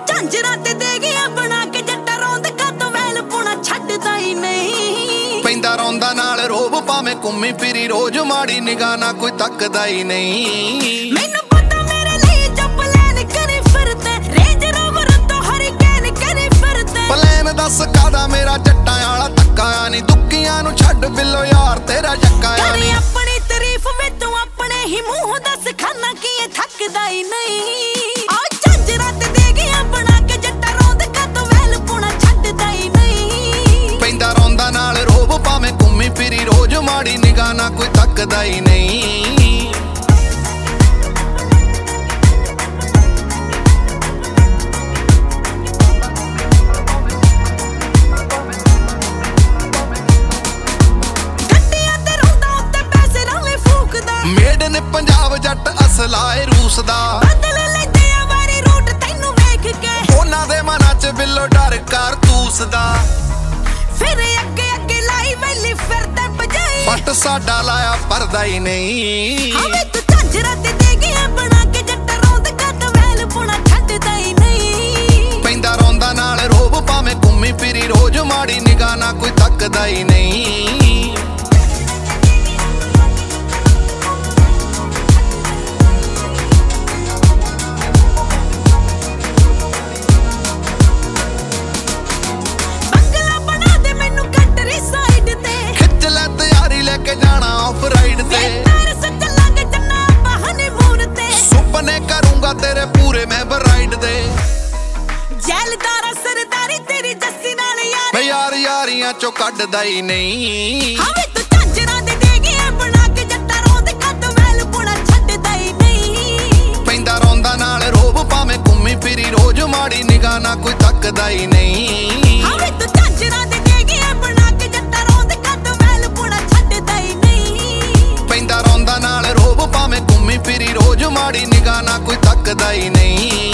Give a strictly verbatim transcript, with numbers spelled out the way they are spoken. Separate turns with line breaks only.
ਝਾਂਜਰਾਂ ਤੇ ਦੇ ਗਿਆ ਬਣਾ ਕੇ ਜੱਟਾ ਰੋਂਦ ਕਾਤੋਂ ਵੈਲ ਪੁਣਾ ਛੱਡਦਾ ਹੀ ਨਹੀਂ
ਪੈਂਦਾ ਰੋਂਦਾ ਨਾਲ ਰੋਬ ਭਾਵੇਂ ਘੁੰਮੀ ਫਿਰੀ ਰੋਜ਼ ਮਾੜੀ ਨਿਗਾਹ ਨਾ ਕੋਈ ਤੱਕਦਾ ਹੀ ਨਹੀਂ
ਮੈਨੂੰ ਪਤਾ ਮੇਰੇ ਲਈ ਜੋ ਪਲਾਨ ਕਰੀ ਫਿਰਦੇ ਰੇਂਜ ਰੋਵਰ ਤੋਂ ਹਰੀਕੈਨ ਕਰੀ ਫਿਰਦੇ
ਪਲਾਨ ਦੱਸ ਕਾਦਾ ਮੇਰਾ ਜੱਟਾਂ ਵਾਲਾ ਧੱਕਾ ਆ ਨਹੀਂ ਦੁੱਕੀਆਂ ਨੂੰ ਛੱਡ ਬਿੱਲੋ ਯਾਰ ਤੇਰਾ ਜੱਕਾ ਆ ਨਹੀਂ
ਆਪਣੀ ਤਾਰੀਫ ਵਿੱਚ ਤੂੰ ਆਪਣੇ ਹੀ ਮੂੰਹ ਦੱਸ ਖਾਨਾ ਕੀ ਇਹ ਥੱਕਦਾ ਹੀ ਨਹੀਂ ਆ ਝਾਂਜਰਾਂ ਤੇ ਦੇ ਗਿਆ ਬਣਾ ਕੇ ਜੱਟਾ ਰੋਂਦ ਕਾਤੋਂ ਵੈਲ ਪੁਣਾ ਛੱਡਦਾ ਹੀ ਨਹੀਂ
ਪੈਂਦਾ ਰੋਂਦਾ ਨਾਲ ਰੋਬ ਭਾਵੇਂ ਘੁੰਮੀ ਫਿਰੀ ਰੋਜ਼ ਮਾੜੀ ਨਿਗਾਹ ਨਾ ਕੋਈ ਤੱਕਦਾ ਹੀ ਨਹੀਂ ਮੇਡ ਨੇ ਪੰਜਾਬ ਜੱਟ ਅਸਲਾਏ ਰੂਸ ਦਾ
ਬਦਲ ਲੈਂਦੇ ਆ ਵਾਰੀ ਰੂਟ ਤੈਨੂੰ ਵੇਖ ਕੇ
ਉਹਨਾਂ ਦੇ ਮਨਾਂ 'ਚ ਬਿੱਲੋ ਡਰ ਕਾਰਤੂਸ ਦਾ
ਫਿਰ ਅੱਗੇ ਅੱਗੇ ਲਾਈ ਵੈਲੀ ਫਿਰਦੇ ਬਜਾਈ
ਫੱਟ ਸਾਡਾ ਲਾਇਆ ਪਰਦਾ ਹੀ ਨਹੀਂ
ਹਵੇ ਤੂੰ ਝਾਂਜਰਾਂ ਤੇ ਦੇ ਗਿਆ ਬਣਾ ਕੇ ਜੱਟਾ ਰੋਂਦ ਕਾਤੋਂ ਵੈਲ ਪੁਣਾ ਛੱਡਦਾ ਹੀ ਨਹੀਂ
ਪੈਂਦਾ ਰੋਂਦਾ ਨਾਲ ਰੋਬ ਭਾਵੇਂ ਘੁੰਮੀ ਫਿਰੀ ਰੋਜ਼ ਮਾੜੀ ਨਿਗਾਹ ਨਾ ਕੋਈ ਤੱਕਦਾ ਹੀ ਨਹੀਂ ਕੇ ਜਾਣਾ ਆਫ ਰਾਈਡ ਤੇ
ਚੱਲਾਂਗੇ ਜੰਨਾ ਬਹਾਨੇ ਮੂਰ ਤੇ
ਸੁਪਨੇ ਕਰੂੰਗਾ ਤੇਰੇ ਪੂਰੇ ਮੈਂ ਬਰਾਈਡ ਦੇ
ਜੈਲਦਾਰਾ ਸਰਦਾਰੀ ਤੇਰੀ ਜੱਸੀ ਨਾਲ ਯਾਰ
ਮੈਂ ਯਾਰ ਯਾਰੀਆਂ ਚੋਂ ਕੱਢਦਾ ਹੀ ਨਹੀਂ
ਹਵੇ ਤੂੰ ਝਾਂਜਰਾਂ ਦੇ ਦੇ ਗਿਆ ਬਣਾ ਕੇ ਜੱਟਾ ਰੋਂਦ ਕਾਤੋਂ ਵੈਲ ਪੁਣਾ ਛੱਡਦਾ ਹੀ ਨਹੀਂ
ਪੈਂਦਾ ਰੋਂਦਾ ਨਾਲ ਰੋਬ ਭਾਵੇਂ ਘੁੰਮੀ ਫਿਰੀ ਰੋਜ਼ ਮਾੜੀ ਨਿਗਾਹ ਨਾ ਕੋਈ ਤੱਕਦਾ ਹੀ ਨਹੀਂ
ਹਵੇ ਤੂੰ ਝਾਂਜਰਾਂ ਦੇ ਦੇ ਗਿਆ ਬਣਾ ਕੇ ਜੱਟਾ ਰੋਂਦ ਕਾਤੋਂ ਵੈਲ ਪੁਣਾ ਛੱਡਦਾ ਹੀ ਨਹੀਂ
ਪੈਂਦਾ ਰੋਂਦਾ ਨਾਲ ਰੋਬ ਭਾਵੇਂ ਘੁੰਮੀ ਫਿਰੀ ਰੋਜ਼ ਮਾੜੀ ਨਿਗਾਹ ਨਾ ਕੋਈ ਤੱਕਦਾ ਹੀ ਨਹੀਂ